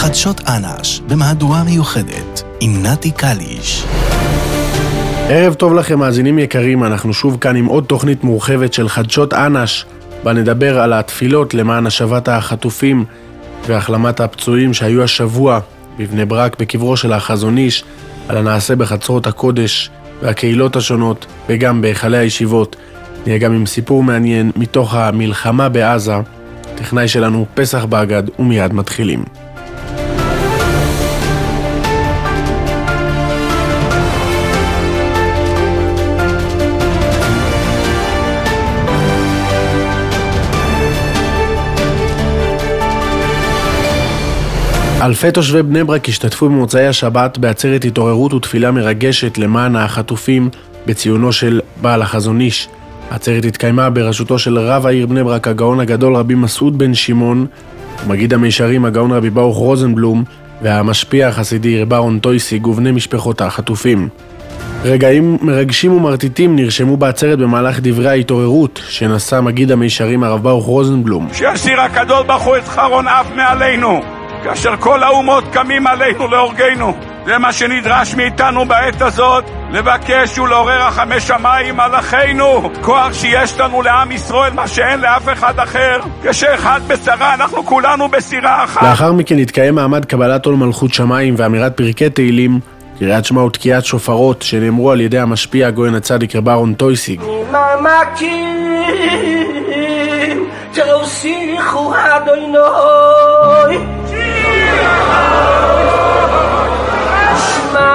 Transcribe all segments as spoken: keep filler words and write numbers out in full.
חדשות אנש במהדורה מיוחדת עם נתי קליש. ערב טוב לכם מאזינים יקרים, אנחנו שוב כאן עם עוד תוכנית מורחבת של חדשות אנש, בה נדבר על התפילות למען השבת החטופים והחלמת הפצועים שהיו השבוע בבני ברק בקברו של החזון איש, על הנעשה בחצרות הקודש והקהילות השונות וגם בהיכלי הישיבות. נהיה גם עם סיפור מעניין מתוך המלחמה בעזה. טכנאי שלנו פסח באגד ומיד מתחילים. אלפי תושבי בני ברק השתתפו במוצאי השבת בעצרת התעוררות ותפילה מרגשת למען החטופים בציונו של בעל החזון איש. העצרת התקיימה בראשותו של רב העיר בני ברק הגאון הגדול רבי מסעוד בן שמעון, מגיד המישרים הגאון רבי ברוך רוזנבלום והמשפיע החסידי רב אהרון טויסיג ובני משפחות החטופים. רגעים מרגשים ומרטיטים נרשמו בעצרת במהלך דברי ההתעוררות שנשא מגיד המישרים הרב ברוך רוזנבלום. שיסיר הקדוש ברוך הוא את חרון אף מעלינו, כאשר כל האומות קמים עלינו להורגנו. זה מה שנדרש מאיתנו בעת הזאת, לבקש ולעורר רחמי שמיים על אחינו, כוח שיש לנו לעם ישראל מה שאין לאף אחד אחר. כשאחד בשרה אנחנו כולנו בסירה אחת. לאחר מכן התקיים מעמד קבלת עול מלכות שמיים ואמירת פרקי תהילים, קריאת שמע ותקיעת שופרות שנאמרו על ידי המשפיע הגאון הצדיק רב אהרון טויסיג. תוסיחו אדוני שמע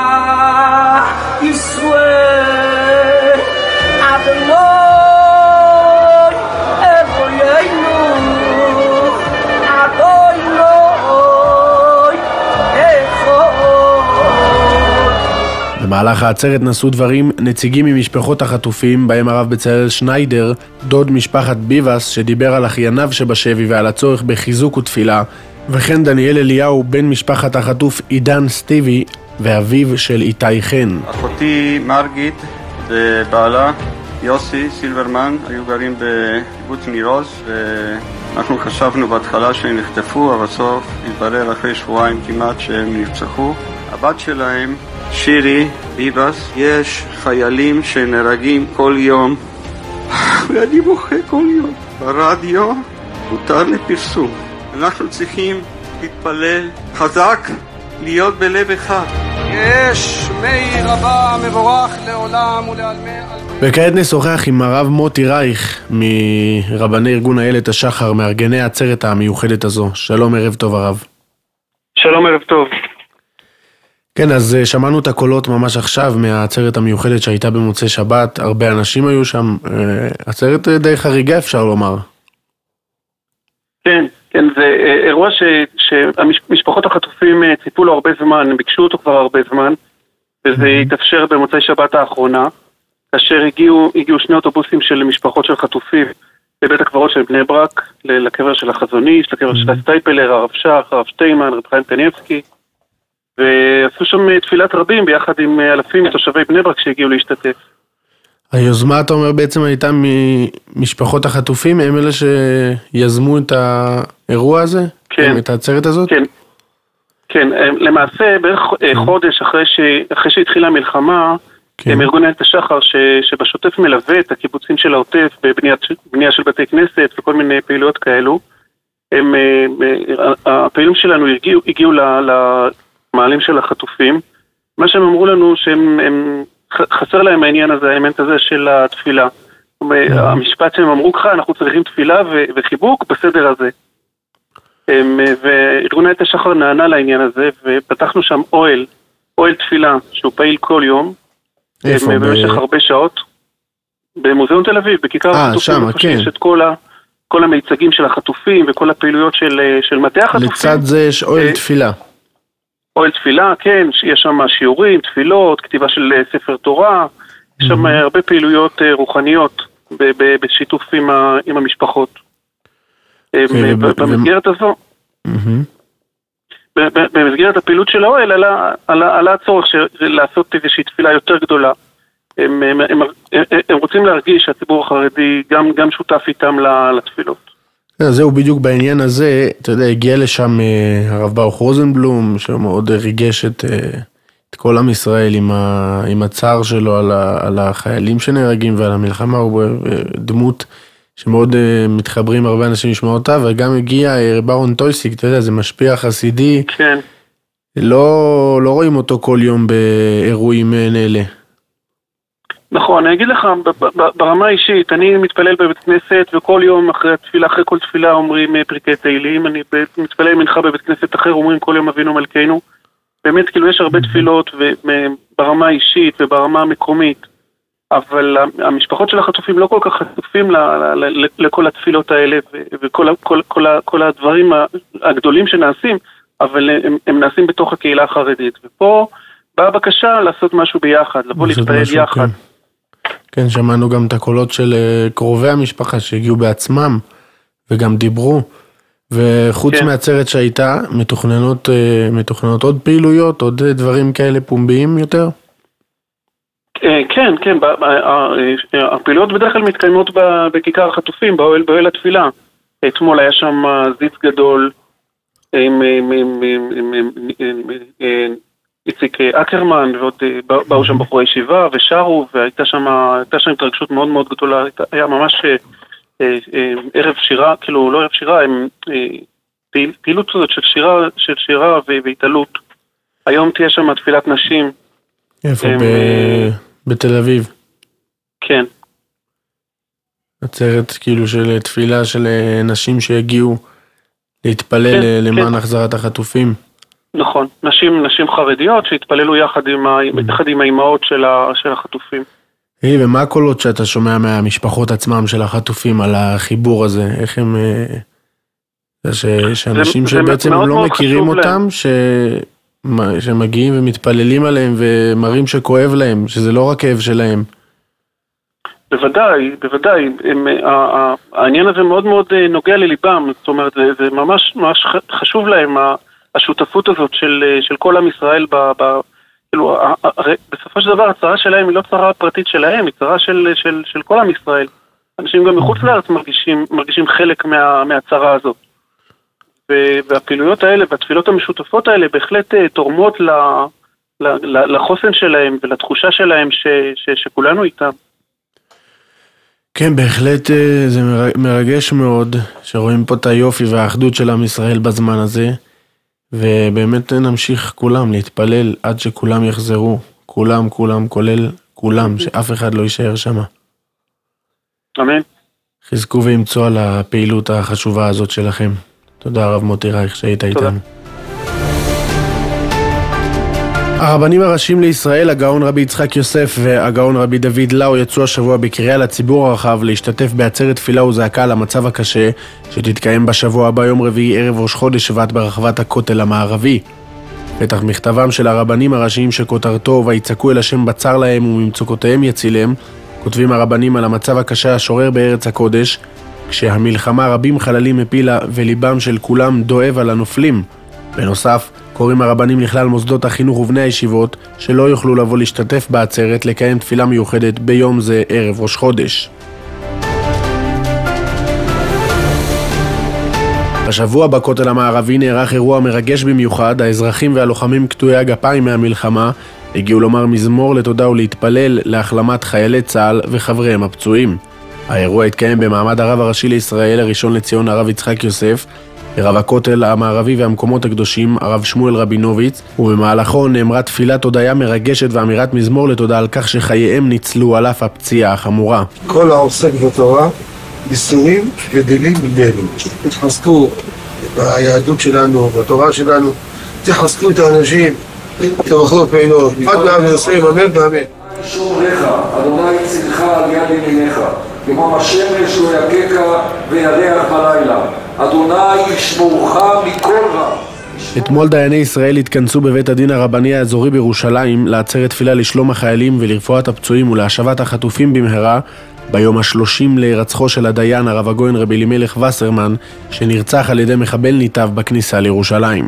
ישראל אדוני אלוהינו אדוני אחד. במהלך העצרת נשאו דברים נציגים ממשפחות החטופים, בהם הרב בצלאל שניידר, דוד משפחת ביבס, שדיבר על אחייניו שבשבי ועל הצורך בחיזוק ותפילה, וכן דניאל אליהו בן משפחת החטוף עידן סטיבי ואביו של איתי חן. אחותי מרגית ובעלה יוסי סילברמן היו גרים בקיבוץ ניר עוז, ואנחנו חשבנו בהתחלה שהם נחטפו, אבל בסוף התברר אחרי שבועיים כמעט שהם נרצחו. הבת שלהם שירי ביבס, יש חיילים שנהרגים כל יום ואני בוכה כל יום. ברדיו מותר לפרסום. אנחנו צריכים להתפלל חזק, להיות בלב אחד. יש מי רבה מבורך לעולם ולעלמי עלמי. וכעת נשוחח עם הרב מוטי רייך מרבני ארגון איילת השחר, מארגני העצרת המיוחדת הזו. שלום, ערב טוב הרב. שלום, ערב טוב. כן, אז שמענו את הקולות ממש עכשיו מהעצרת המיוחדת שהייתה במוצאי שבת. הרבה אנשים היו שם, עצרת די חריגה אפשר לומר. כן, כן, זה אירוע ש, שהמשפחות החטופים ציפו לו הרבה זמן, הם ביקשו אותו כבר הרבה זמן, וזה התאפשר במוצאי שבת האחרונה, כאשר הגיעו, הגיעו שני אוטובוסים של משפחות של חטופים לבית הקברות של בני ברק, לקבר של החזון איש, לקבר של הסטייפלר, הרב שח, הרב שטיימן, רב חיים קניבסקי, ועשו שם תפילת רבים ביחד עם אלפים מתושבי בני ברק שהגיעו להשתתף. היוזמה, אתה אומר, בעצם הייתה ממשפחות החטופים, הם אלה שיזמו את האירוע הזה? כן. את העצרת הזאת? כן. כן, למעשה בערך כן. חודש אחרי, ש... אחרי שהתחילה המלחמה, כן. הם ארגון איילת השחר ש... שבשוטף מלווה את הקיבוצים של העוטף בבנייה של בתי כנסת וכל מיני פעילויות כאלו. הם, הפעילים שלנו הגיעו, הגיעו למעלים של החטופים. מה שהם אמרו לנו שהם הם, חסר להם העניין הזה, האלמנט הזה של התפילה. המשפט שהם אמרו ככה, אנחנו צריכים תפילה וחיבוק בסדר הזה. וארגון איילת השחר נענה לעניין הזה, ופתחנו שם אוהל, אוהל תפילה, שהוא פעיל כל יום, במשך הרבה שעות, במוזיאון תל אביב, בכיכר החטופים, יש את כל ה... כל המיצגים של החטופים וכל הפעילויות של, של מטה החטופים. לצד זה יש אוהל תפילה. אוהל תפילה, כן, יש שם שיעורים, תפילות, כתיבה של ספר תורה, יש שם הרבה פעילויות רוחניות בשיתוף עם, ה, עם המשפחות. במסגרת הזו, במסגרת הפעילות של האוהל, עלה, עלה, עלה הצורך לעשות איזושהי תפילה יותר גדולה. הם, הם, הם, הם רוצים להרגיש שהציבור החרדי גם, גם שותף איתם לתפילות. זהו בדיוק בעניין הזה, אתה יודע, הגיע לשם הרב ברוך רוזנבלום, שמאוד ריגש את, את כל עם ישראל עם, ה, עם הצער שלו על, ה, על החיילים שנהרגים ועל המלחמה, הוא דמות שמאוד מתחברים הרבה אנשים לשמוע אותה, וגם הגיע רב אהרון טויסיק, אתה יודע, זה משפיע חסידי, כן. לא, לא רואים אותו כל יום באירועים אלה. נכון, אני אגיד לך, ברמה האישית, אני מתפלל בבית כנסת, וכל יום אחרי התפילה, אחרי כל תפילה אומרים פרקי תהילים, אני מתפלל מנחה בבית כנסת אחר, אומרים כל יום אבינו מלכנו. באמת, כאילו יש הרבה תפילות ברמה האישית וברמה המקומית, אבל המשפחות של החטופים לא כל כך חטופים לכל התפילות האלה, וכל כל, כל, כל הדברים הגדולים שנעשים, אבל הם, הם נעשים בתוך הקהילה החרדית. ופה באה בקשה לעשות משהו ביחד, לבוא להתפעל יחד. כן. כן, שמענו גם את הקולות של קרובי המשפחה שהגיעו בעצמם וגם דיברו, וחוץ כן. מהעצרת שהייתה, מתוכננות, מתוכננות עוד פעילויות, עוד דברים כאלה פומביים יותר? כן, כן, הפעילויות בדרך כלל מתקיימות בכיכר החטופים, באוהל, באוהל התפילה. אתמול היה שם זיץ גדול עם איציק אקרמן, ועוד באו שם בחורי ישיבה ושרו, והייתה שם, הייתה שם התרגשות מאוד מאוד גדולה, היה ממש ערב שירה, כאילו לא ערב שירה, פעילות כזאת של שירה, של שירה והתעלות. היום תהיה שם תפילת נשים. איפה? בתל אביב? כן. עצרת כאילו של תפילה של נשים שהגיעו להתפלל למען החזרת החטופים. נכון, נשים, נשים חרדיות שהתפללו יחד עם, יחד עם האימהות של, ה, של החטופים. היי, ומה הקולות שאתה שומע מהמשפחות עצמם של החטופים על החיבור הזה? איך הם... ש, שאנשים זה, שבעצם זה הם לא מכירים אותם, ש, שמגיעים ומתפללים עליהם ומראים שכואב להם, שזה לא רק כאב שלהם. בוודאי, בוודאי. הם, העניין הזה מאוד מאוד נוגע לליבם, זאת אומרת, זה, זה ממש, ממש חשוב להם, השותפות הזאת של, של כל עם ישראל, ב, ב, כאילו, בסופו של דבר הצרה שלהם היא לא צרה פרטית שלהם, היא צרה של, של, של כל עם ישראל. אנשים גם מחוץ לארץ מרגישים, מרגישים חלק מה, מהצרה הזאת. והפעילויות האלה והתפילות המשותפות האלה בהחלט תורמות ל, ל, ל, לחוסן שלהם ולתחושה שלהם ש, ש, שכולנו איתם. כן, בהחלט זה מרגש מאוד שרואים פה את היופי והאחדות של עם ישראל בזמן הזה, ובאמת נמשיך כולם להתפלל עד שכולם יחזרו, כולם, כולם, כולל כולם, שאף אחד לא יישאר שם. אמן. חזקו וימצאו על הפעילות החשובה הזאת שלכם. תודה רב מוטי רייך שהיית איתנו. הרבנים הראשיים לישראל, הגאון רבי יצחק יוסף והגאון רבי דוד לאו, יצאו השבוע בקריאה לציבור הרחב להשתתף בעצרת תפילה וזעקה על המצב הקשה שתתקיים בשבוע הבא יום רביעי ערב ראש חודש שבט ברחבת הכותל המערבי. פתח מכתבם של הרבנים הראשיים שכותרתו ויצעקו אל השם בצר להם וממצוקותיהם יצילם, כותבים הרבנים על המצב הקשה השורר בארץ הקודש, כשהמלחמה רבים חללים מפילה וליבם של כולם דואב על הנופלים. בנוסף, קוראים הרבנים לכלל מוסדות החינוך ובני הישיבות שלא יוכלו לבוא להשתתף בעצרת לקיים תפילה מיוחדת ביום זה ערב ראש חודש. השבוע בכותל המערבי נערך אירוע מרגש במיוחד. האזרחים והלוחמים קטועי הגפיים מהמלחמה הגיעו לומר מזמור לתודה ולהתפלל להחלמת חיילי צה"ל וחבריהם הפצועים. האירוע התקיים במעמד הרב הראשי לישראל הראשון לציון הרב יצחק יוסף, רב הכותל המערבי והמקומות הקדושים הרב שמואל רבינוביץ, ובמהלכו נאמרה תפילת הודיה מרגשת ואמירת מזמור לתודה על כך שחייהם ניצלו על אף הפציעה החמורה. כל העוסק בתורה, ייסורים גדלים ממנו. תחזקו ביהדות שלנו, בתורה שלנו, תחזקו את האנשים, תברכו פעילות, עד מאה ועשרים, אמן ואמן. שומרך, אדוני יצילך על יד ימיניך, כמו השמש לא יככה וירח בלילה. אדוני ישמורך מכל רע. אתמול דייני ישראל התכנסו בבית הדין הרבני האזורי בירושלים לעצרת תפילה לשלום החיילים ולרפואת הפצועים ולהשבת החטופים במהרה ביום השלושים להירצחו של הדיין הרב הגויין רבי אלימלך וסרמן, שנרצח על ידי מחבל ניתב בכניסה לירושלים.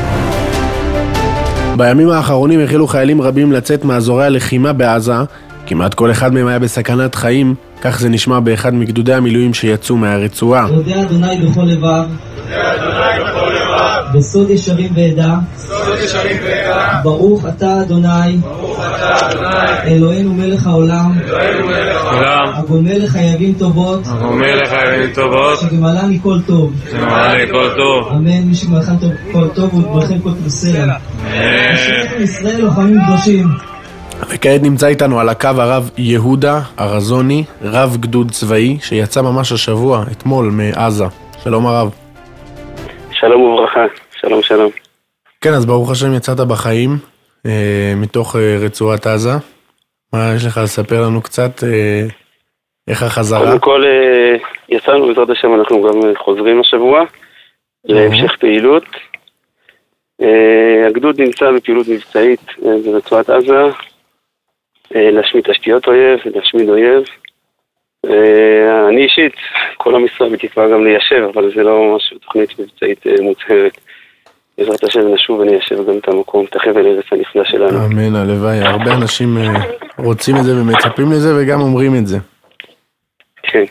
בימים האחרונים החלו חיילים רבים לצאת מאזורי הלחימה בעזה כמעט כל אחד מהם היה בסכנת חיים, כך זה נשמע באחד מגדודי המילואים שיצאו מהרצועה. יודע אדוני בכל לבב, יודע אדוני בכל לבב, בסוד ישרים ועדה, בסוד ישרים ועדה, ברוך אתה אדוני, ברוך אתה אדוני, אלוהינו מלך העולם, אלוהינו מלך העולם, הגומל לחייבים טובות, הגומל לחייבים טובות, שגמלה מכל טוב, שגמלה מכל טוב, אמן. מי שגמלכם כל טוב וברכם כל תבשרה, אמן. אשריכם ישראל לוחמים קדושים. וכעת נמצא איתנו על הקו הרב יהודה ארזוני, רב גדוד צבאי, שיצא ממש השבוע, אתמול, מעזה. שלום הרב. שלום וברכה, שלום שלום. כן, אז ברוך השם יצאת בחיים, אה, מתוך אה, רצועת עזה. מה יש לך לספר לנו קצת, אה, איך החזרה? קודם כל, אה, יצאנו בעזרת השם, אנחנו גם חוזרים השבוע, להמשך פעילות. אה, הגדוד נמצא בפעילות מבצעית אה, ברצועת עזה, להשמיד תשתיות אויב, להשמיד אויב. אני אישית, כל המשרד בתקווה גם ליישב, אבל זה לא משהו, תוכנית מבצעית מוצהרת. בעזרת השם נשוב וניישב גם את המקום, את החבל הארץ הנפלא שלנו. אמן, הלוואי. הרבה אנשים רוצים את זה ומצפים לזה וגם אומרים את זה. כן.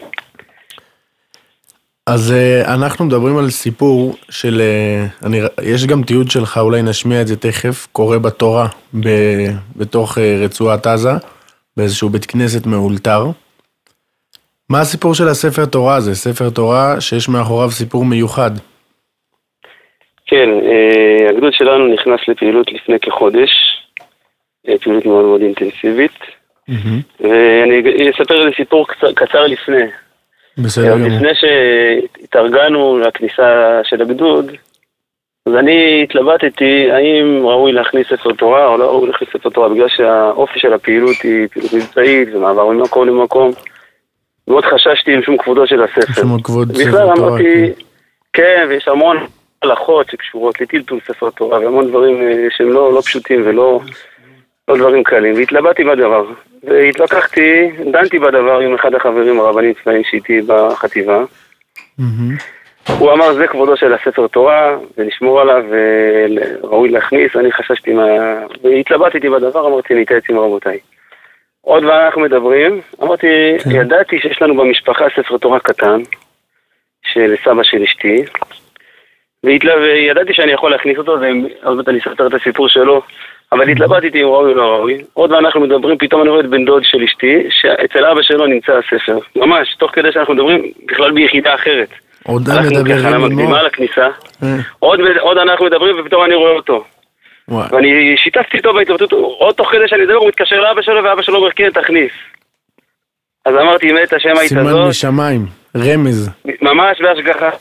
אז אנחנו מדברים על סיפור של, אני, יש גם תיעוד שלך, אולי נשמיע את זה תכף, קורה בתורה, ב, בתוך רצועת עזה, באיזשהו בית כנסת מאולתר. מה הסיפור של הספר תורה הזה? ספר תורה שיש מאחוריו סיפור מיוחד. כן, הגדוד שלנו נכנס לפעילות לפני כחודש, פעילות מאוד מאוד אינטנסיבית, mm-hmm. ואני אספר איזה סיפור קצר, קצר לפני. בסדר גמור. לפני שהתארגנו לכניסה של הגדוד, אז אני התלבטתי האם ראוי להכניס ספר תורה או לא ראוי להכניס ספר תורה, בגלל שהאופי של הפעילות היא פעילות מבצעית ומעבר ממקום למקום. מאוד חששתי עם שום כבודו של הספר. שום כבוד ספר תורה. בכלל אמרתי, כן, ויש המון הלכות שקשורות לטלטול ספר תורה והמון דברים שהם לא, לא פשוטים ולא לא דברים קלים, והתלבטתי בדבר. והתלקחתי, דנתי בדבר עם אחד החברים הרבנים צבאיים שאיתי בחטיבה. הוא אמר, זה כבודו של הספר תורה, ונשמור עליו, וראוי להכניס, אני חששתי מה... והתלבטתי בדבר, אמרתי, להתייעץ עם רבותיי. עוד ואנחנו מדברים, אמרתי, ידעתי שיש לנו במשפחה ספר תורה קטן, של סבא של אשתי, וידעתי שאני יכול להכניס אותו, עוד מעט אני אספר את הסיפור שלו, אבל התלבטתי אם ראוי או לא ראוי. עוד ואנחנו מדברים, פתאום אני רואה את בן דוד של אשתי, שאצל אבא שלו נמצא הספר. ממש, תוך כדי שאנחנו מדברים בכלל ביחידה אחרת. עוד מדברים עם מקדימה לכניסה. עוד, עוד אנחנו מדברים ופתאום אני רואה אותו. וואי. ואני שיתפתי איתו בהתלבטות, עוד תוך כדי שאני מדבר, הוא מתקשר לאבא שלו, ואבא שלו אומר, כן, תכניס. אז אמרתי, מת השם היית הזאת. סימן משמיים, רמז. ממש בהשגחה.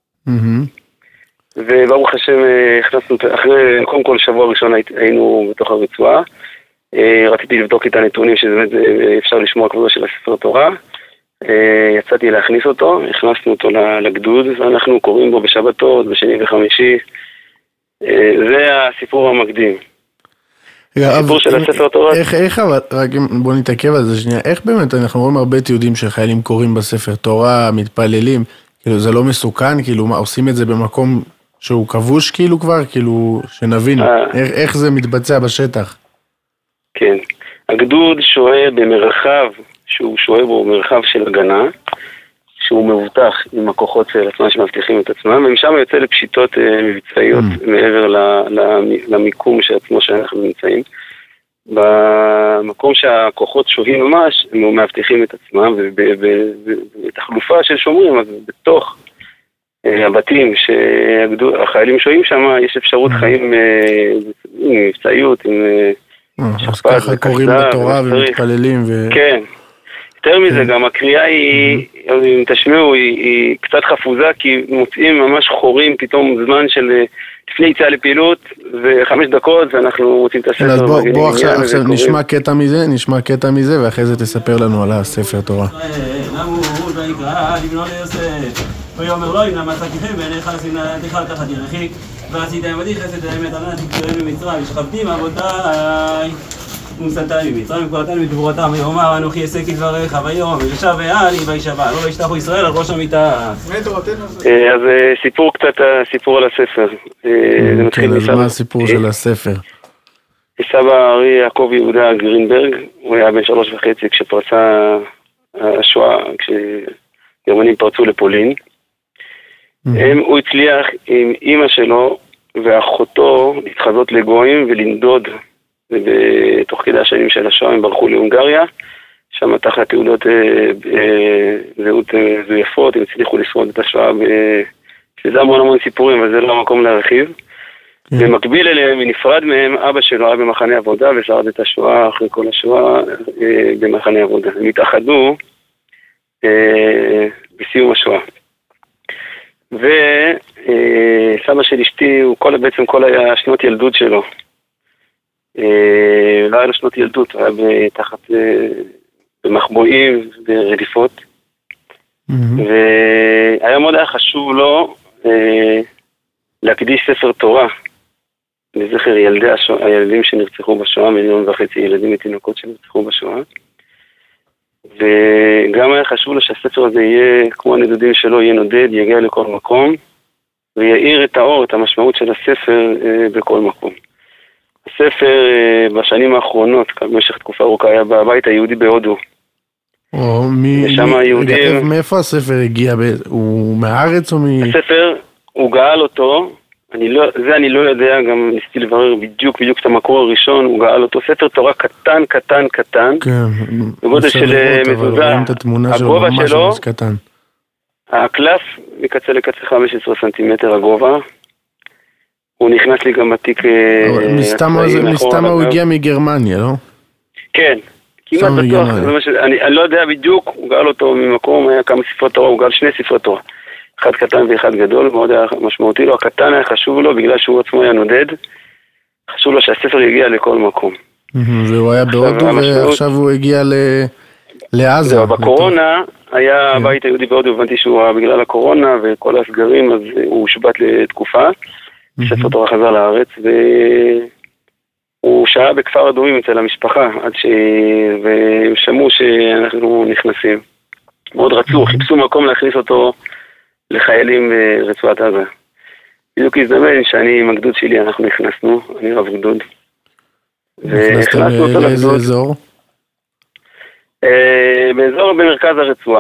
וברוך השם הכנסנו, אחרי, קודם כל שבוע ראשון היינו בתוך הרצועה, רציתי לבדוק את הנתונים שבאמת אפשר לשמוע כבודו של הספר תורה, יצאתי להכניס אותו, הכנסנו אותו לגדוד, ואנחנו קוראים בו בשבתות, בשני וחמישי, זה הסיפור המקדים. הסיפור של הספר תורה. איך, איך, רק בוא נתעכב על זה שנייה, איך באמת אנחנו רואים הרבה תיעודים שחיילים קוראים בספר תורה, מתפללים, כאילו זה לא מסוכן, כאילו מה, עושים את זה במקום שהוא כבוש כאילו כבר, כאילו שנבין, איך, איך זה מתבצע בשטח? כן, הגדוד שוהה במרחב, שהוא שוהה בו מרחב של הגנה, שהוא מבוטח עם הכוחות של עצמם שמבטיחים את עצמם, ומשם יוצא לפשיטות מבצעיות mm. מעבר למיקום שעצמו שאנחנו נמצאים. במקום שהכוחות שוהים ממש, הם מבטיחים את עצמם, ובתחלופה של שומרים, אז בתוך הבתים שהחיילים שוהים שם, יש אפשרות חיים עם מבצעיות, עם שכפת וקסדה. אז ככה קוראים בתורה ומתפללים. כן. יותר מזה, גם הקריאה היא, אם תשמעו, היא קצת חפוזה, כי מוצאים ממש חורים פתאום זמן של לפני יציאה לפעילות, וחמש דקות, ואנחנו מוצאים את הספר. אז בוא עכשיו נשמע קטע מזה, נשמע קטע מזה, ואחרי זה תספר לנו על הספר תורה. ויאמר לו, אם נמצאתיכם בעיניך שנאתך תחת ירכי, ועשית עמדי חסד האמת על מנת תקראי במצרים, ושכבתי מאבותיי. ומסתני במצרים וקורתני בגבורתם, ויאמר אנוכי אעשה כדבריך ויום, וישב ואלי וישבע, לא וישתחו ישראל על ראש המיטה. אז סיפור קצת, סיפור על הספר. כן, אז מה הסיפור של הספר? סבא ארי יעקב יהודה גרינברג, הוא היה בן שלוש וחצי כשפרצה השואה, כשגרמנים פרצו לפולין. הם, הוא הצליח עם אמא שלו ואחותו להתחזות לגויים ולנדוד, ובתוך כדי השנים של השואה הם ברחו להונגריה, שם תחת תעודות זהות זויפות, הם הצליחו לשרוד את השואה, שזה המון המון סיפורים, אבל זה לא המקום להרחיב. במקביל אליהם, נפרד מהם, אבא שלו היה במחנה עבודה ושרד את השואה אחרי כל השואה במחנה עבודה. הם התאחדו בסיום השואה. וסבא של אשתי, הוא כל, בעצם כל היה שנות ילדות שלו. לא היה לו שנות ילדות, הוא היה תחת במחבואים ורדיפות. והיה מאוד היה חשוב לו להקדיש ספר תורה לזכר ילדי השואה, הילדים שנרצחו בשואה, מיליון וחצי ילדים ותינוקות שנרצחו בשואה. וגם היה חשוב לו שהספר הזה יהיה, כמו הנדודים שלו, יהיה נודד, יגיע לכל מקום, ויעיר את האור, את המשמעות של הספר אה, בכל מקום. הספר אה, בשנים האחרונות, במשך תקופה ארוכה, היה בבית היהודי בהודו. או, מי, ושם מי, היהודים... מאיפה הספר הגיע? הוא מהארץ או מ... הספר, הוא גאל אותו, אני לא, זה אני לא יודע, גם ניסיתי לברר בדיוק בדיוק את המקור הראשון, הוא גאל אותו, ספר תורה קטן, קטן, קטן, בגודל של מזוזה, הגובה שלו, הקלף מקצה לקצה חמש עשרה סנטימטר הגובה, הוא נכנס לי גם בתיק... מסתם הוא הגיע מגרמניה, לא? כן, כמעט בטוח, אני לא יודע בדיוק, הוא גאל אותו ממקום, היה כמה ספרי תורה, הוא גאל שני ספרי תורה. אחד קטן ואחד גדול, מאוד היה משמעותי לו, הקטן היה חשוב לו, בגלל שהוא עצמו היה נודד, חשוב לו שהספר יגיע לכל מקום. והוא היה בהודו, ועכשיו הוא הגיע לעזה. בקורונה, היה הבית היהודי בהודו, הבנתי שהוא היה בגלל הקורונה, וכל הסגרים, אז הוא הושבת לתקופה, ספר תורה חזר לארץ, והוא שעה בכפר אדומים אצל המשפחה, עד ש... והם שמעו שאנחנו נכנסים. מאוד רצו, חיפשו מקום להכניס אותו לחיילים ברצועת עזה. בדיוק הזדמן שאני עם הגדוד שלי, אנחנו נכנסנו, אני רב גדוד. נכנסתם לאיזה אזור? באזור במרכז הרצועה.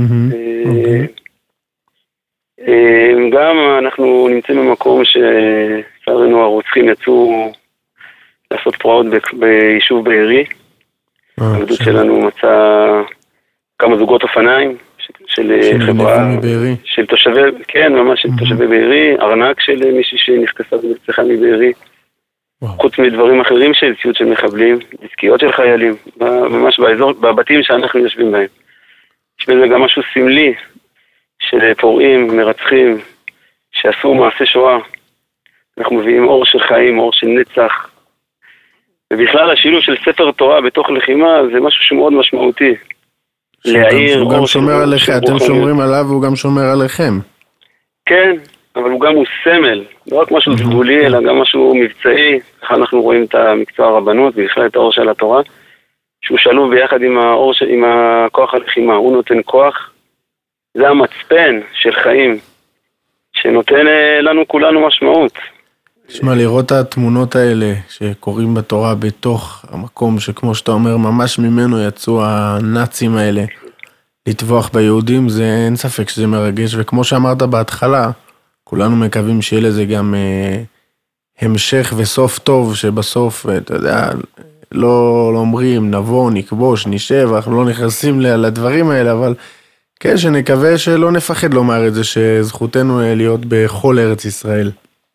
גם אנחנו נמצאים במקום ששרנו הרוצחים יצאו לעשות פרעות ביישוב בארי. הגדוד שלנו מצא כמה זוגות אופניים, של חברה, של תושבי, כן, ממש של תושבי בארי, ארנק של מישהי שנכנסה ונרצחה מבארי, חוץ מדברים אחרים של ציוד של מחבלים, דיסקיות של חיילים, ממש באזור, בבתים שאנחנו יושבים בהם. יש בזה גם משהו סמלי של פורעים, מרצחים, שעשו מעשה שואה. אנחנו מביאים אור של חיים, אור של נצח. ובכלל השילוב של ספר תורה בתוך לחימה זה משהו שמאוד משמעותי. להעיר, הוא גם שומר עליכם, אתם שומרים עליו והוא גם שומר עליכם. כן, אבל הוא גם הוא סמל, לא רק משהו סגולי, אלא גם משהו מבצעי, ככה אנחנו רואים את המקצוע הרבנות, ובכלל את האור של התורה, שהוא שלוב ביחד עם האור, עם הכוח הלחימה, הוא נותן כוח, זה המצפן של חיים, שנותן לנו כולנו משמעות. תשמע, לראות את התמונות האלה שקוראים בתורה בתוך המקום שכמו שאתה אומר, ממש ממנו יצאו הנאצים האלה לטבוח ביהודים, זה אין ספק שזה מרגש, וכמו שאמרת בהתחלה, כולנו מקווים שיהיה לזה גם אה, המשך וסוף טוב, שבסוף, אתה יודע, לא, לא אומרים, נבוא, נכבוש, נשב, אנחנו לא נכנסים לדברים האלה, אבל כן, שנקווה שלא נפחד לומר את זה, שזכותנו להיות בכל ארץ ישראל.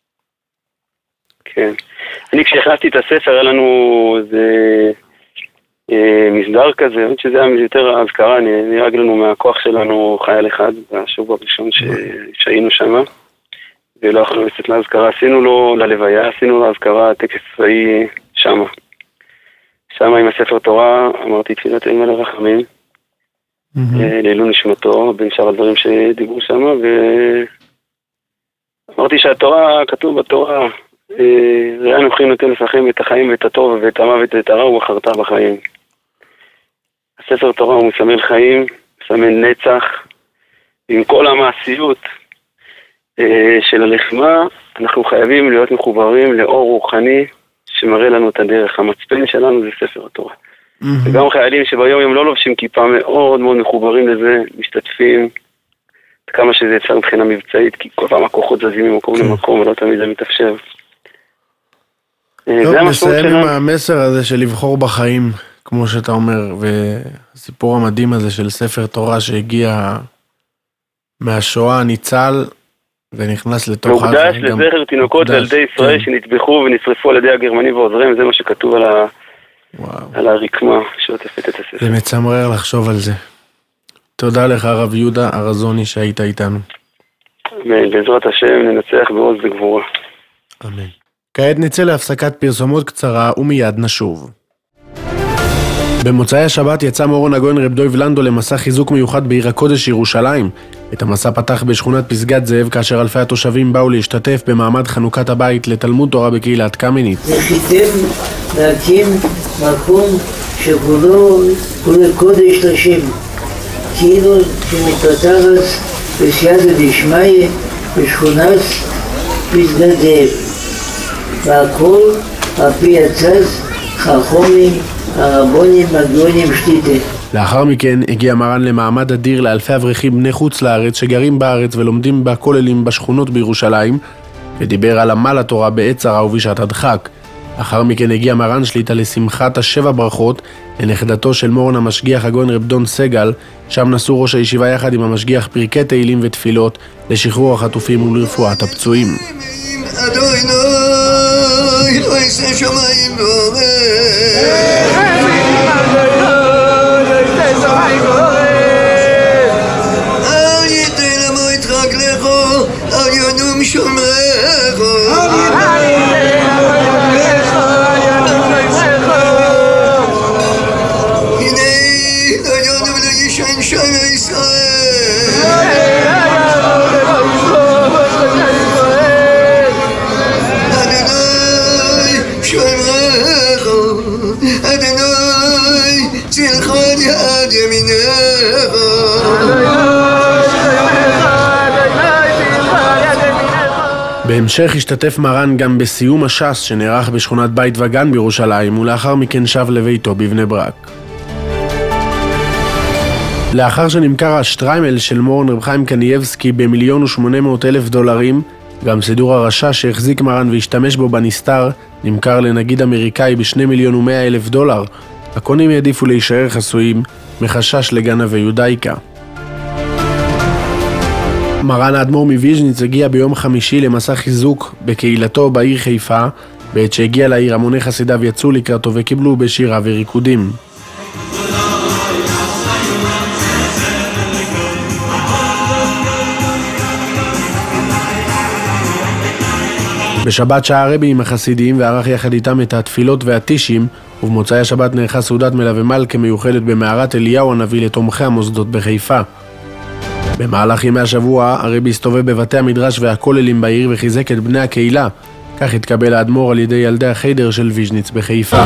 כן. אני כשהכנסתי את הספר, היה לנו איזה אה, מסדר כזה, עוד שזה היה יותר הזכרה, נראה לנו מהכוח שלנו חייל אחד, בשבוע הראשון שהיינו שם, ולא יכולנו לצאת להזכרה, עשינו לו ללוויה, עשינו לו להזכרה טקס צבאי שם. שם עם הספר תורה, אמרתי תפילת אל מלך רחמים, לעילוי נשמתו, בין שאר הדברים שדיברו שם, ואמרתי שהתורה, כתוב בתורה, ראה אנוכי נותן לפניכם את החיים ואת הטוב ואת המוות ואת הרע ובחרת בחיים. הספר תורה הוא מסמל חיים, מסמל נצח, עם כל המעשיות של הלחימה, אנחנו חייבים להיות מחוברים לאור רוחני שמראה לנו את הדרך. המצפן שלנו זה ספר התורה. וגם חיילים שביום הם לא לובשים כיפה מאוד מאוד מחוברים לזה, משתתפים, כמה שזה יצר מבחינה מבצעית, כי כל פעם הכוחות זזים ממקום למקום, ולא תמיד זה מתאפשר. טוב, נסיים עם המסר הזה של לבחור בחיים, כמו שאתה אומר, והסיפור המדהים הזה של ספר תורה שהגיע מהשואה, ניצל, ונכנס לתוך... מוקדש לזכר תינוקות וילדי ישראל שנטבחו ונשרפו על ידי הגרמנים ועוזריהם, זה מה שכתוב על ה... על הרקמה שעוטפת את הספר. זה מצמרר לחשוב על זה. תודה לך רב יהודה ארזוני שהיית איתנו. אמן, בעזרת השם ננצח בעוז וגבורה. אמן. כעת נצא להפסקת פרסומות קצרה ומיד נשוב. במוצאי השבת יצא מורן הגויין רב דויב לנדו למסע חיזוק מיוחד בעיר הקודש ירושלים. את המסע פתח בשכונת פסגת זאב כאשר אלפי התושבים באו להשתתף במעמד חנוכת הבית לתלמוד תורה בקהילת קמיניץ. זכיתם להקים מקום שכולו קודש לשם, כאילו שמתפתחת בסייעתא דשמיא בשכונת פסגת זאב, והכל על פי הצז חכמים הרבונים הגדולים שתיתה. לאחר מכן הגיע מרן למעמד אדיר לאלפי אברכים בני חוץ לארץ שגרים בארץ ולומדים בכוללים בשכונות בירושלים, ודיבר על עמל התורה בעת צרה ובשעת הדחק. לאחר מכן הגיע מרן שליטה לשמחת השבע ברכות לנכדתו של מורן המשגיח הגויין רב דון סגל, שם נשאו ראש הישיבה יחד עם המשגיח פרקי תהילים ותפילות לשחרור החטופים ולרפואת הפצועים. בהמשך השתתף מרן גם בסיום הש"ס שנערך בשכונת בית וגן בירושלים, ולאחר מכן שב לביתו בבני ברק. לאחר שנמכר השטריימל של מורן רב חיים קנייבסקי במיליון ושמונה מאות אלף דולרים, גם סידור הרשע שהחזיק מרן והשתמש בו בנסתר נמכר לנגיד אמריקאי בשני מיליון ומאה אלף דולר. הקונים העדיפו להישאר חסויים מחשש לגנבי יודאיקה. מרן האדמו"ר מוויז'ניץ הגיע ביום חמישי למסע חיזוק בקהילתו בעיר חיפה, בעת שהגיע לעיר המוני חסידיו יצאו לקראתו וקיבלו בשירה וריקודים. בשבת שעה הרבי עם החסידים וערך יחד איתם את התפילות והטישים, ובמוצאי השבת נערכה סעודת מלווה מלכה מיוחדת במערת אליהו הנביא לתומכי המוסדות בחיפה. במהלך ימי השבוע הרבי הסתובב בבתי המדרש והכוללים בעיר וחיזק את בני הקהילה. כך התקבל האדמו"ר על ידי ילדי החיידר של ויז'ניץ בחיפה.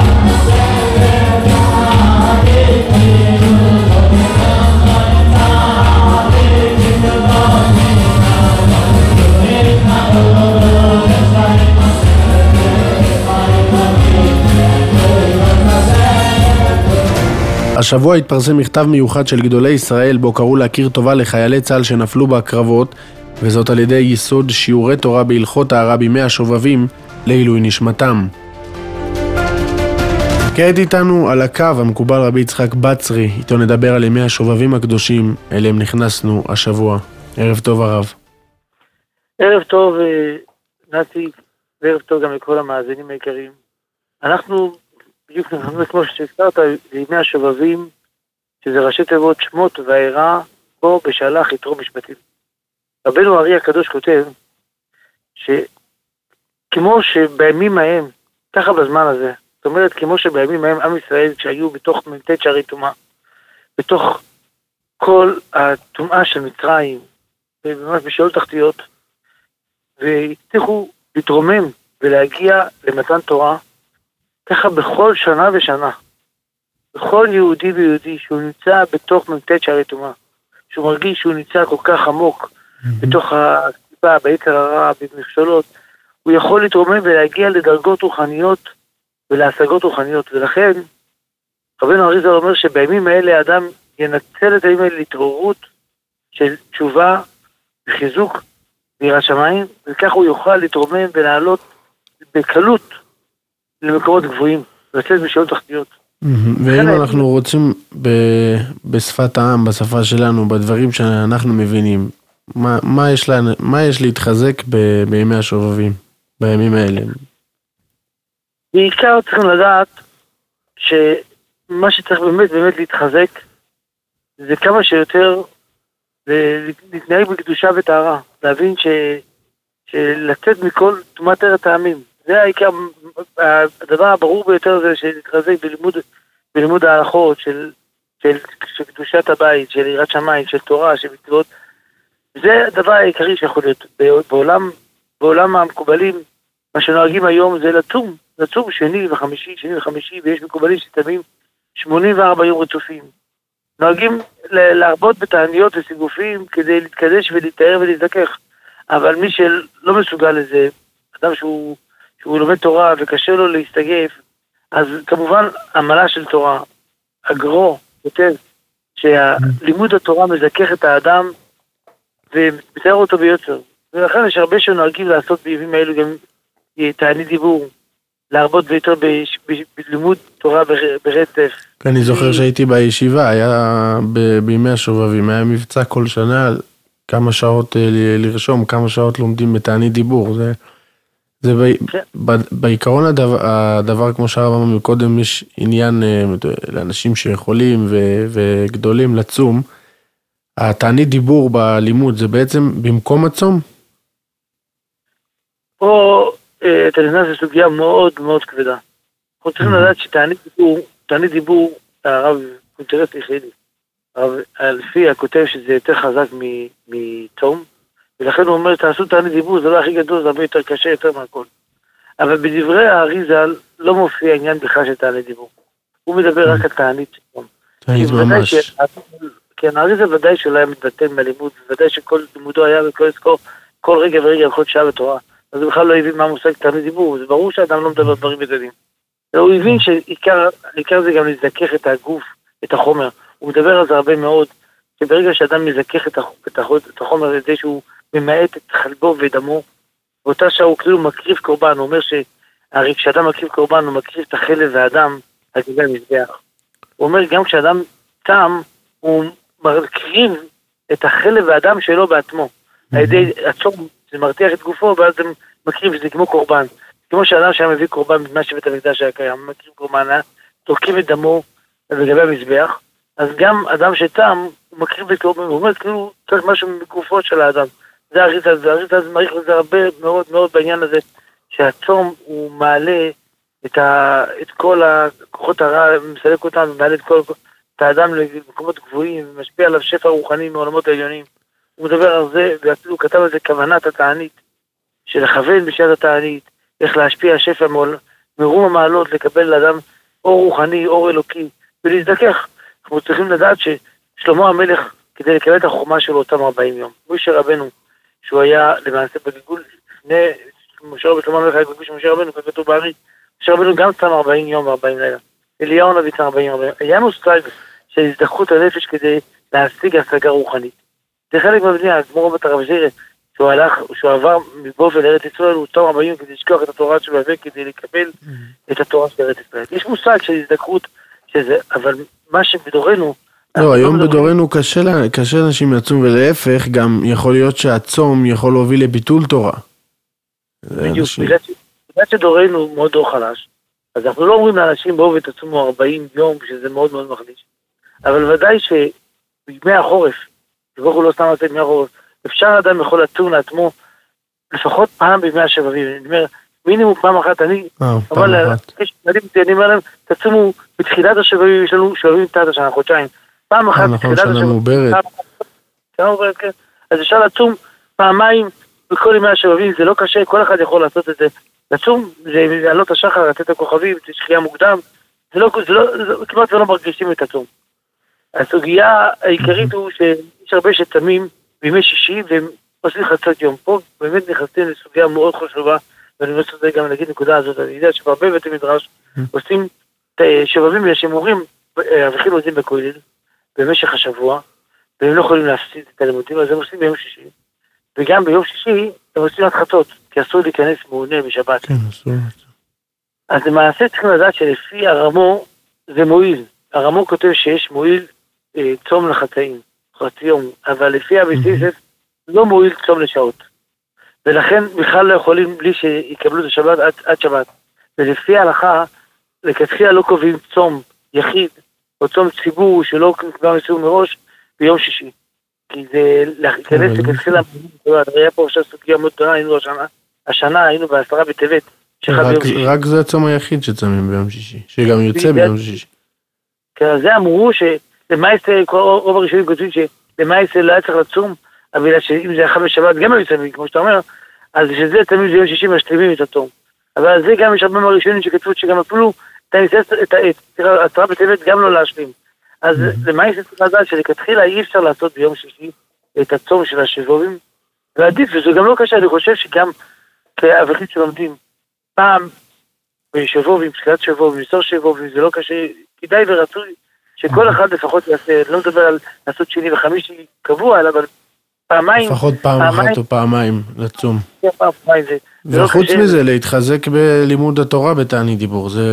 השבוע התפרסם מכתב מיוחד של גדולי ישראל בו קראו להכיר טובה לחיילי צה"ל שנפלו בקרבות, וזאת על ידי ייסוד שיעורי תורה בהלכות טהרה בימי השובבים לעילוי נשמתם. כעת איתנו על הקו המקובל רבי יצחק בצרי, איתו נדבר על ימי השובבים הקדושים אליהם נכנסנו השבוע. ערב טוב הרב. ערב טוב נתי, וערב טוב גם לכל המאזינים היקרים. אנחנו בדיוק כמו שהזכרת, לימי השובבים, שזה ראשי תיבות שמות והעירה, בו בשלח יתרו משפטים. רבנו הארי הקדוש כותב, שכמו שבימים ההם, ככה בזמן הזה, זאת אומרת, כמו שבימים ההם עם ישראל, שהיו בתוך מ"ט שערי טומאה, בתוך כל הטומאה של מצרים, וממש בשאול תחתיות, והצליחו להתרומם ולהגיע למתן תורה, ככה בכל שנה ושנה, בכל יהודי ויהודי שהוא נמצא בתוך מ"ט שערי טומאה, שהוא מרגיש שהוא נמצא כל כך עמוק, mm-hmm. בתוך הסיבה, ביצר הרע, במכשולות, הוא יכול להתרומם ולהגיע לדרגות רוחניות ולהשגות רוחניות, ולכן רבנו אריזל אומר שבימים האלה האדם ינצל את הימים האלה להתעוררות של תשובה וחיזוק ויראת שמיים, וכך הוא יוכל להתרומם ולעלות בקלות למקומות גבוהים, ולצאת משאלות תחתיות. ואם אנחנו רוצים בשפת העם, בשפה שלנו, בדברים שאנחנו מבינים, מה יש להתחזק בימי השובבים, בימים האלה? בעיקר צריכים לדעת שמה שצריך באמת באמת להתחזק זה כמה שיותר להתנהג בקדושה וטהרה, להבין ש, שלצאת מכל תומת ארץ העמים. זה העיקר, הדבר הברור ביותר זה שלהתחזק בלימוד, בלימוד ההלכות של, של, של קדושת הבית, של יראת שמיים, של תורה, של מצוות. זה הדבר העיקרי שיכול להיות. בעולם, בעולם המקובלים, מה שנוהגים היום זה לצום, לצום שני וחמישי, שני וחמישי, ויש מקובלים שתמים שמונים וארבעה יום רצופים. נוהגים להרבות בתעניות וסיגופים כדי להתקדש ולהתאר ולהזדכך. אבל מי שלא מסוגל לזה, אדם שהוא, שהוא לומד תורה וקשה לו להסתגף, אז כמובן עמלה של תורה, הגרו, כותב, שהלימוד התורה מזכך את האדם ומתאר אותו ביוצר. ולכן יש הרבה שנוהגים לעשות בימים האלו גם תענית דיבור, להרבות ביותר בלימוד תורה ברצף. אני זוכר שהייתי בישיבה, היה בימי השובבים, היה מבצע כל שנה, כמה שעות לרשום, כמה שעות לומדים בתענית דיבור. זה, זה ב, בעיקרון הדבר, הדבר, כמו שהרב אמר מקודם, יש עניין לאנשים שיכולים ו, וגדולים לצום. התענית דיבור בלימוד זה בעצם במקום הצום? פה אתה נכנס לסוגיה מאוד מאוד כבדה. אנחנו צריכים לדעת שתענית דיבור, תענית דיבור, הרב קונטרס יחידי, הרב אלפי הכותב שזה יותר חזק מצום, ולכן הוא אומר, תעשו תענית דיבור, זה לא הכי גדול, זה הרבה יותר קשה, יותר מהכל. אבל בדברי האריזל לא מופיע עניין בכלל של תענית דיבור. הוא מדבר רק על תענית צום. תענית ממש. כן, האריזל ודאי שלא היה מתבטל מהלימוד, ודאי שכל לימודו היה וכל לזכור, כל רגע ורגע בכל שעה בתורה. אז הוא בכלל לא הבין מה מושג תענית דיבור, זה ברור שאדם לא מדבר דברים בגדים. הוא הבין שעיקר זה גם לזכך את הגוף, את החומר. הוא מדבר על זה הרבה מאוד, שברגע שאדם מזכך את החומר על ידי שהוא ממעט את חלבו ודמו, באותה שעה הוא כאילו מקריב קורבן, הוא אומר שהרי כשאדם מקריב קורבן הוא מקריב את החלב והאדם על גבי המזבח. הוא אומר גם כשאדם תם, הוא מקריב את החלב והאדם שלו בעצמו. על ידי הצום זה מרתיח את גופו, ואז זה מקריב, זה כמו קורבן. כמו שאדם שהיה מביא קורבן במה שבית המקדש היה קיים, מקריב קורבן, תורקים את דמו לגבי המזבח, אז גם אדם שתם, הוא מקריב את קורבן, הוא אומר, כאילו, צריך משהו מגופו של האדם. זה הריצה, זה הריצה, זה מעריך לזה הרבה מאוד מאוד בעניין הזה, שהצום הוא מעלה את, ה, את כל הכוחות הרע, מסלק אותם, ומעלה את כל, את האדם למקומות גבוהים, ומשפיע עליו שפע רוחני מעולמות העליונים. הוא מדבר על זה, ואפילו כתב על זה כוונת התענית, של לכוון בשעת התענית, איך להשפיע השפע מרום המעלות, לקבל לאדם אור רוחני, אור אלוקי, ולהזדכך. אנחנו צריכים לדעת ששלמה המלך, כדי לקבל את החוכמה שלו אותם ארבעים יום, משה רבנו, שהוא היה למעשה בגלגול, לפני משה רבנו, שלמה המלך היה בגלגול של משה רבנו, ככתוב בארי, משה רבנו גם צם ארבעים יום וארבעים לילה. אליהו נביא צם ארבעים יום. היה מושג של הזדככות הנפש כדי להשיג השגה רוחנית. זה חלק מהבנייה, כמו רבת הרב זירא, שהוא הלך, שהוא עבר מבובל לארץ ישראל, הוא צם ארבעים כדי לשכוח את התורה שלו, וכדי לקבל את התורה של ארץ ישראל. יש מושג של הזדככות, שזה, אבל מה שבדורנו... לא, היום בדורנו קשה, קשה אנשים לצום, ולהפך גם יכול להיות שהצום יכול להוביל לביטול תורה. בדיוק, בגלל שדורנו מאוד דור חלש, אז אנחנו לא אומרים לאנשים בואו ותצומו ארבעים יום, שזה מאוד מאוד מחליש. אבל ודאי שבימי החורף, שבוך הוא לא סתם לתת בימי החורף, אפשר אדם יכול לצום לעצמו לפחות פעם בימי השבבים. אני אומר, מינימום פעם אחת, אני אבל אני אומר להם, תצומו בתחילת השבבים, יש לנו שבבים תחת השנה, חודשיים. פעם אחת בתחילת השבבים, אז אפשר לצום פעמיים בכל ימי השבבים, זה לא קשה, כל אחד יכול לעשות את זה. לצום, זה לעלות השחר, לתת את הכוכבים, זה שחייה מוקדם, זה לא, זה לא, זה, כמעט לא מרגישים את הצום. הסוגיה העיקרית הוא שיש הרבה שצמים בימי שישי, והם עושים חצות יום פה, באמת נכנסים לסוגיה מאוד חשובה, ואני רוצה גם להגיד נקודה הזאת, אני יודע שבהרבה בתי מדרש עושים שבבים לשימורים, אברכים לומדים בכולל, במשך השבוע, והם לא יכולים להפסיד את הלימודים, אז הם עושים ביום שישי, וגם ביום שישי הם עושים התחתות, כי אסור להיכנס מעונה בשבת. כן, אסור. אז למעשה צריכים לדעת שלפי הרמו זה מועיל. הרמו כותב שיש מועיל אה, צום לחטאים, חצי יום, אבל לפי אביסיסס לא מועיל צום לשעות. ולכן בכלל לא יכולים בלי שיקבלו את השבת עד, עד שבת. ולפי ההלכה, לכתחילה לא קובעים צום יחיד, או צום ציבור שלא כבר מסוים מראש, ביום שישי. כי זה להיכנס לכתחילה, היה פה עכשיו סוגיה מאוד גדולה, היינו השנה, השנה היינו בעשרה בטבת, רק זה הצום היחיד שצמים ביום שישי, שגם יוצא ביום שישי. כן, זה אמרו שלמעשה, רוב הראשונים כותבים שלמעשה לא היה צריך לצום, אבל שאם זה אחד בשבת גם היו צמים, כמו שאתה אומר, אז שזה תמיד ביום שישי משלימים את התום. אבל זה גם יש הרבה מהראשונים שכתבו שגם אפילו את העשרה בטבת גם לא להשלים. אז למעשה צריך לדעת שלכתחילה אי אפשר לעשות ביום שישי את הצום של השבובים, ועדיף, וזה גם לא קשה, אני חושב שגם כאברכים שלומדים, פעם בשבובים, תחילת שבובים, מסור שבובים, זה לא קשה, כדאי ורצוי שכל אחד לפחות יעשה, לא מדבר על לעשות שני וחמישי קבוע, אבל פעמיים, לפחות פעם אחת או פעמיים לצום. כן, פעם, פעמיים זה. וחוץ מזה, להתחזק בלימוד התורה בתענית דיבור, זה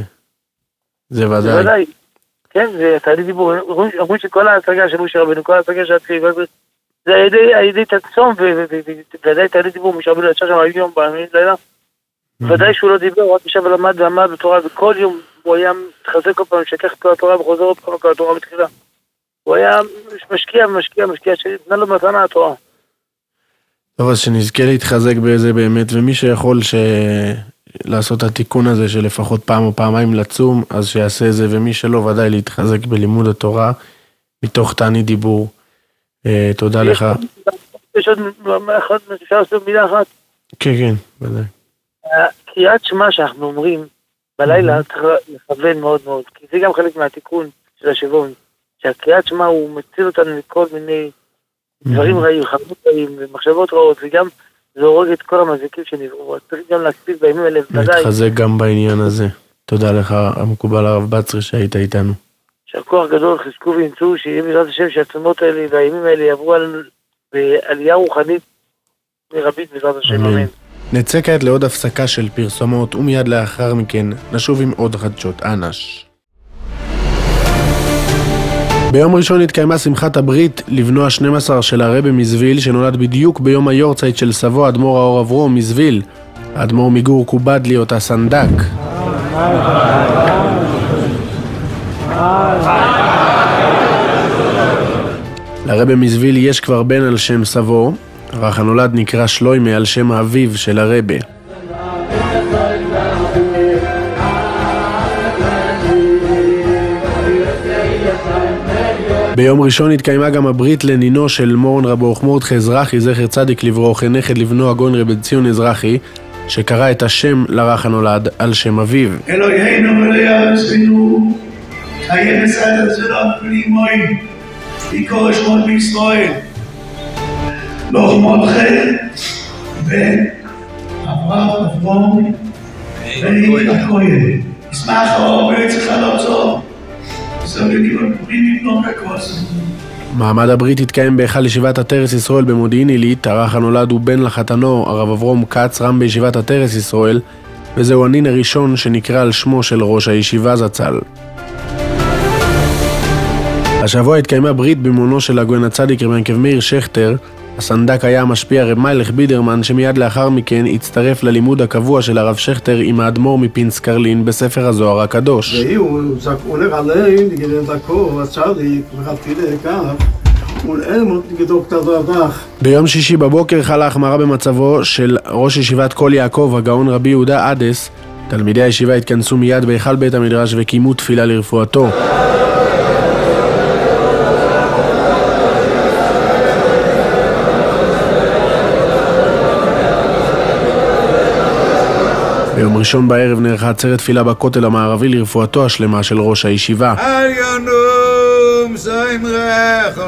זה ודאי. זה ודאי, כן, זה תענית דיבור, אומרים שכל ההצגה של משה רבנו, כל ההצגה שהתחיל, זה על ידי תצום, ודאי תענית דיבור, משה רבנו יצא שם היום בעמית לילה, ודאי שהוא לא דיבר, רק ישב ולמד ועמד בתורה, וכל יום הוא היה מתחזק כל פעם, משכח כל התורה וחוזר עוד פעם כל התורה מתחילה. הוא היה משקיע ומשקיע, משקיע, שנתנה לו מתנה התורה. טוב, אז שנזכה להתחזק בזה באמת, ומי שיכול ש... לעשות את התיקון הזה של לפחות פעם או פעמיים לצום, אז שיעשה זה, ומי שלא ודאי להתחזק בלימוד התורה, מתוך תענית דיבור. תודה לך. יש עוד אחד, אפשר לעשות מילה אחת? כן, כן, ודאי. קריאת שמע שאנחנו אומרים בלילה צריך לכוון מאוד מאוד, כי זה גם חלק מהתיקון של השבוע, שהקריאת שמע הוא מציל אותנו מכל מיני דברים רעים, חמות רעים ומחשבות רעות, וגם זה הורג את כל המזיקים שנבראו, אז צריך גם להקפיד בימים האלה, להתחזק גם בעניין הזה. תודה לך, המקובל הרב בצרי שהיית איתנו. שהכוח גדול, חזקו וימצאו, שיהיה בעזרת השם שהעצמות האלה והימים האלה יעברו בעלייה רוחנית מרבית בעזרת השם, אמן. נצא כעת לעוד הפסקה של פרסומות, ומיד לאחר מכן נשוב עם עוד חדשות. אנש. ביום ראשון התקיימה שמחת הברית לבנו ה-שנים עשר של הרבי מזוויל, שנולד בדיוק ביום היורצייט של סבו, אדמו"ר האור אברום מזוויל, האדמו"ר מגור קובדלי אותה סנדק. לרבי מזוויל יש כבר בן על שם סבו, אך הנולד נקרא שלוימה על שם האביו של הרבי. ביום ראשון התקיימה גם הברית לנינו של מורן רבו מרדכי אזרחי, זכר צדיק לברוכה, נכד לבנו הגאון רבי ציון אזרחי, שקרא את השם לרך הנולד על שם אביו. אלוהינו ואלוהי ארצנו, חיה בסדר צלם פנימוי, יקור שמות בישראל. ברוך מרדכי בן אברהם אברום בן הכהן. ישמח האור ויצחק לעצור. מעמד הברית התקיים בהיכל ישיבת התרס ישראל במודיעין עילית. הרך הנולד הוא בן לחתנו הרב אברום כץ, רם בישיבת התרס ישראל, וזהו הנין הראשון שנקרא על שמו של ראש הישיבה זצ"ל. השבוע התקיימה ברית במעונו של הגאון הצדיק רבי יעקב מאיר שכטר. הסנדק היה המשפיע רב מיילך בידרמן, שמיד לאחר מכן הצטרף ללימוד הקבוע של הרב שכטר עם האדמו"ר מפינסקרלין בספר הזוהר הקדוש. והוא הולך עליהם, נגד דקו, הצדיק, וחפתי לכך, ולאלמות נגדו כתב רבך. ביום שישי בבוקר חלה החמרה במצבו של ראש ישיבת כל יעקב, הגאון רבי יהודה עדס. תלמידי הישיבה התכנסו מיד בהיכל בית המדרש וקיימו תפילה לרפואתו. ביום ראשון בערב נערכה עצרת תפילה בכותל המערבי לרפואתו השלמה של ראש הישיבה. עליונום זמרך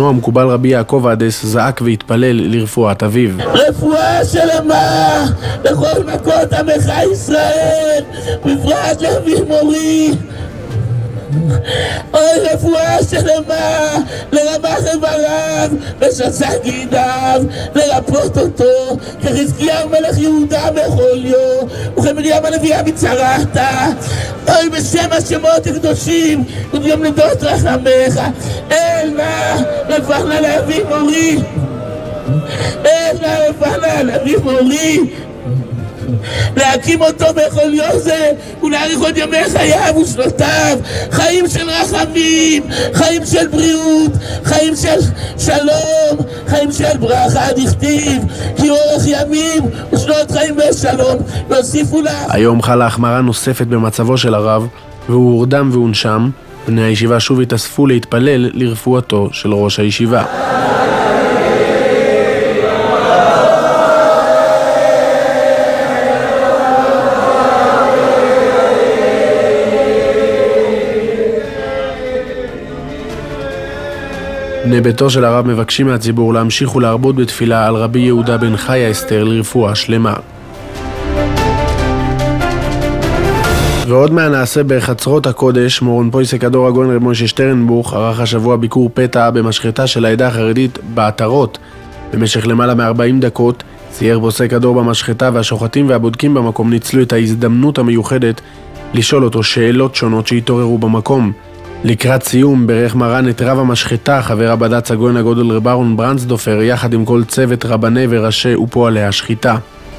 אמו המקובל רבי יעקב עדס זעק והתפלל לרפואת אביו. רפואה שלמה לכל מכות עמך ישראל, בפרט לאבי מורי. אוי רפואה שלמה לרמ"ח איבריו ושס"ה גידיו, לרפות אותו כחזקיהו מלך יהודה בחוליו וכמרים הנביאה מצרתה. אוי בשם השמות הקדושים וביום לידות רחמך, אל נא רפא נא לאבי מורי, אל נא רפא נא לאבי מורי, להקים אותו בכל יוזה ולהאריך עוד ימי חייו ושנותיו, חיים של רחמים, חיים של בריאות, חיים של שלום, חיים של ברכה. דכתיב כי אורך ימים ושנות חיים ושלום יוסיפו לה. היום חלה החמרה נוספת במצבו של הרב והוא הורדם והונשם. בני הישיבה שוב התאספו להתפלל לרפואתו של ראש הישיבה. בני ביתו של הרב מבקשים מהציבור להמשיך ולהרבות בתפילה על רבי יהודה בן חיה אסתר לרפואה שלמה. ועוד מהנעשה בחצרות הקודש, מורן פויסק הדור הגאון רב משה שטרנבוך ערך השבוע ביקור פתע במשחטה של העדה החרדית בעטרות. במשך למעלה מ-ארבעים דקות צייר פוסק הדור במשחטה, והשוחטים והבודקים במקום ניצלו את ההזדמנות המיוחדת לשאול אותו שאלות שונות שהתעוררו במקום. לקראת סיום ברך מרן את רב המשחטה, חבר הבד"ץ הגאון הגדול רב אהרון ברנסדופר, יחד עם כל צוות רבני וראשי ופועלי השחיטה.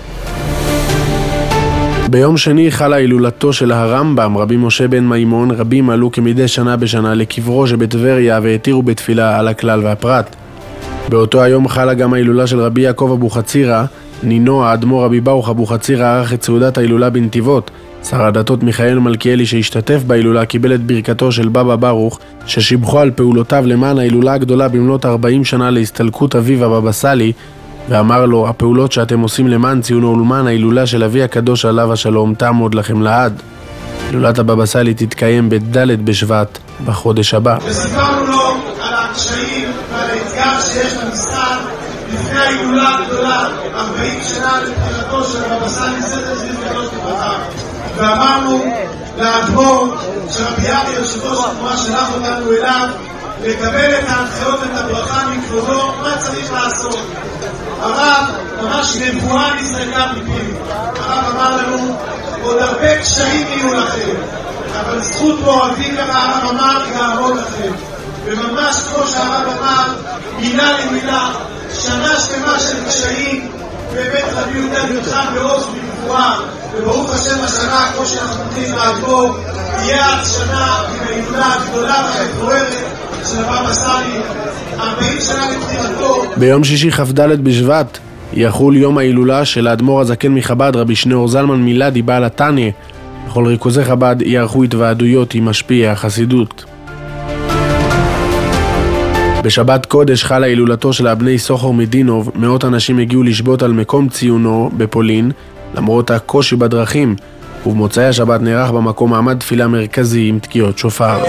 ביום שני חלה הילולתו של הרמב"ם, רבי משה בן מימון. רבים עלו כמדי שנה בשנה לקברו שבטבריה והתירו בתפילה על הכלל והפרט. באותו היום חלה גם ההילולה של רבי יעקב אבוחצירא. נינו האדמו"ר רבי ברוך אבוחצירא ערך את סעודת ההילולה בנתיבות. שר הדתות מיכאל מלכיאלי שהשתתף בהילולה קיבל את ברכתו של בבא ברוך, ששיבחו על פעולותיו למען ההילולה הגדולה במלאת ארבעים שנה להסתלקות אביו הבבא סאלי, ואמר לו, הפעולות שאתם עושים למען ציונו ולמען ההילולה של אבי הקדוש עליו השלום תעמוד לכם לעד. הילולת הבבא סאלי תתקיים בד' בשבט בחודש הבא. וסיפרנו לו על הקשיים ועל האתגר שיש במשרד לפני ההילולה הגדולה, ארבעים שנה לפתיחתו של הבבא סאלי סדר זיו קדוש לברכה. ואמרנו לאדמו"ר שרבי יעקב יושב ראש התנועה שלח אותנו אליו לקבל את ההנחיות ואת הברכה מכבודו מה צריך לעשות. הרב ממש נבואה נסתלקה מפיו. הרב אמר לנו עוד הרבה קשיים יהיו לכם, אבל זכות מועדים ככה הרב אמר יעמוד לכם. וממש כמו שהרב אמר מילה למילה, שנה שלמה של קשיים בבית רבי יהודה נלחם בעוז ובגבורה, וברוך השם השנה כמו שאנחנו נותנים לאדמו"ר תהיה עד שנה עם ההילולה הגדולה והמפוארת של הבבא סאלי, ארבעים שנה לפטירתו. ביום שישי כ"ד בשבט יחול יום ההילולה של האדמו"ר הזקן מחב"ד רבי שניאור זלמן מילדי בעל התניא. בכל ריכוזי חב"ד יערכו התוועדויות עם משפיעי החסידות. בשבת קודש חלה הילולתו של הבני סוחר מדינוב. מאות אנשים הגיעו לשבות על מקום ציונו בפולין למרות הקושי בדרכים, ובמוצאי השבת נערך במקום מעמד תפילה מרכזי עם תקיעות שופר.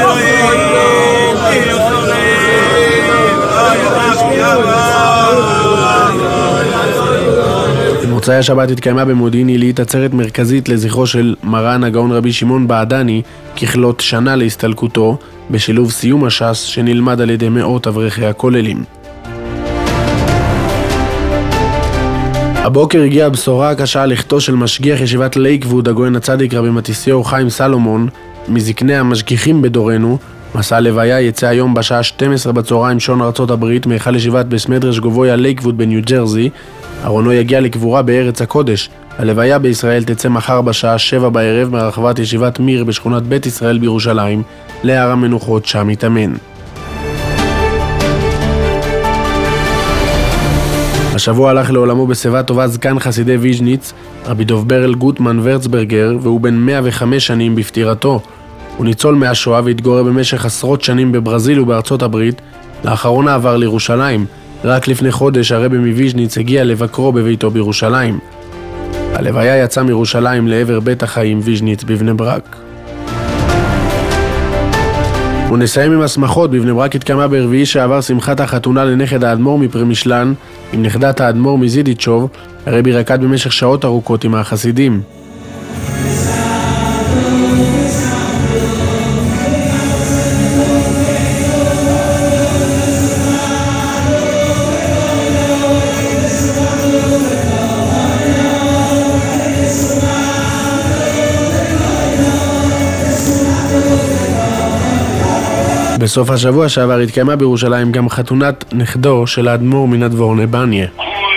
במוצאי השבת התקיימה במודיעין עילית עצרת מרכזית לזכרו של מרן הגאון רבי שמעון בעדני ככלות שנה להסתלקותו, בשילוב סיום הש"ס שנלמד על ידי מאות אברכי הכוללים. הבוקר הגיעה הבשורה הקשה על לכתו של משגיח ישיבת לייקווד הגאון הצדיק רבי מתיסיהו חיים סלומון, מזקני המשגיחים בדורנו. מסע הלוויה יצא היום בשעה שתים עשרה בצהריים שעון ארצות הברית מהיכל ישיבת בית מדרש גבויה לייקווד בניו ג'רזי. ארונו יגיע לקבורה בארץ הקודש. הלוויה בישראל תצא מחר בשעה שבע בערב מרחבת ישיבת מיר בשכונת בית ישראל בירושלים להר המנוחות, שם יתאמן. השבוע הלך לעולמו בשיבה טובה זקן חסידי ויז'ניץ, רבי דוב ברל גוטמן ורצברגר, והוא בן מאה וחמש שנים בפטירתו. הוא ניצול מהשואה והתגורר במשך עשרות שנים בברזיל ובארצות הברית. לאחרונה עבר לירושלים. רק לפני חודש הרבי מוויז'ניץ הגיע לבקרו בביתו בירושלים. הלוויה יצא מירושלים לעבר בית החיים ויז'ניץ בבני ברק. ונסיים עם השמחות. בבני ברק התקיימה ברביעי שעבר שמחת החתונה לנכד האדמו"ר מפרמישלן עם נכדת האדמו"ר מזידיצ'וב. הרבי רקד במשך שעות ארוכות עם החסידים. בסוף השבוע שעבר התקיימה בירושלים גם חתונת נכדו של האדמו"ר מנדבורנה בניה.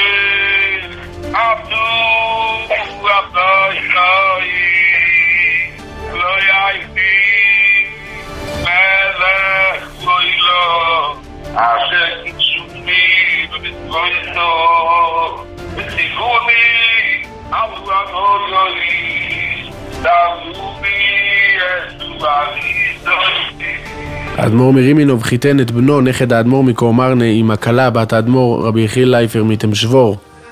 האדמו"ר מרימינוב חיתן את בנו נכד האדמו"ר מקורמרנה עם הכלה בת האדמו"ר רבי יחיאל לייפר מתמשבור.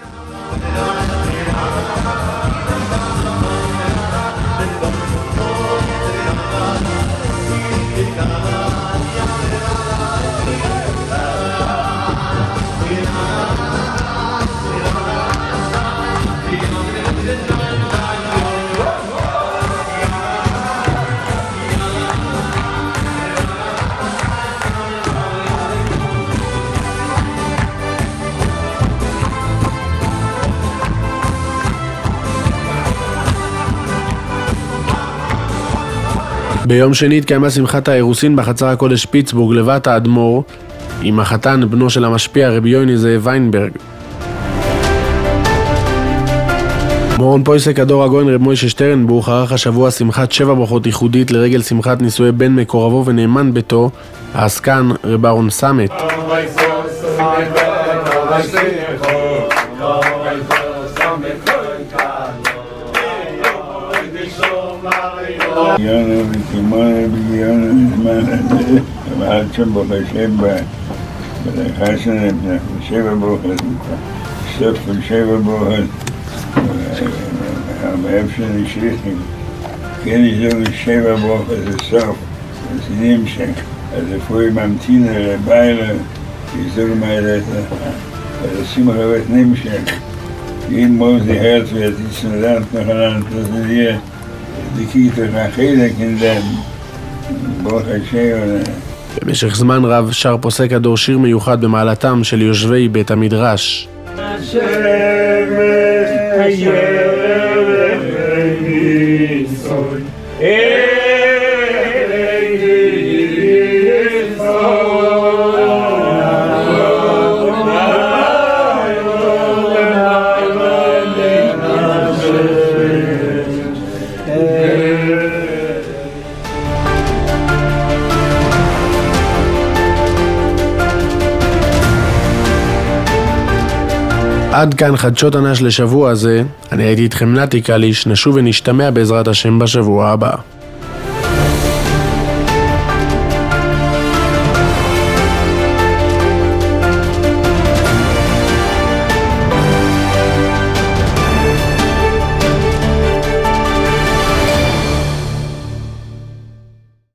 ביום שני התקיימה שמחת האירוסין בחצר הקודש פיטסבורג לבת האדמו"ר עם החתן בנו של המשפיע רבי יוני זאב ויינברג. מורון פויסק הדור הגויין רב מוישה שטרנבוך ערך השבוע שמחת שבע ברכות ייחודית לרגל שמחת נישואי בן מקורבו ונאמן ביתו העסקן רב אהרון סמת. יאנה ותימונה בגיונה זמן ועד שם בחשב ולחסן שבע ברכות סוף של שבע ברכות מאיפה שנשליחים כן יזור שבע ברכות לסוף אז נמשך אז אפוי ממתינה לביילה יזור מהילתה אז עושים רבת נמשך אם מוזי הרץ ויתיסנדנט נחלנת אז נהיה במשך זמן רב שר פוסק הדור שיר מיוחד במעלתם של יושבי בית המדרש. עד כאן חדשות הנש לשבוע הזה. אני הייתי איתכם נתי קליש, נשוב ונשתמע בעזרת השם בשבוע הבא.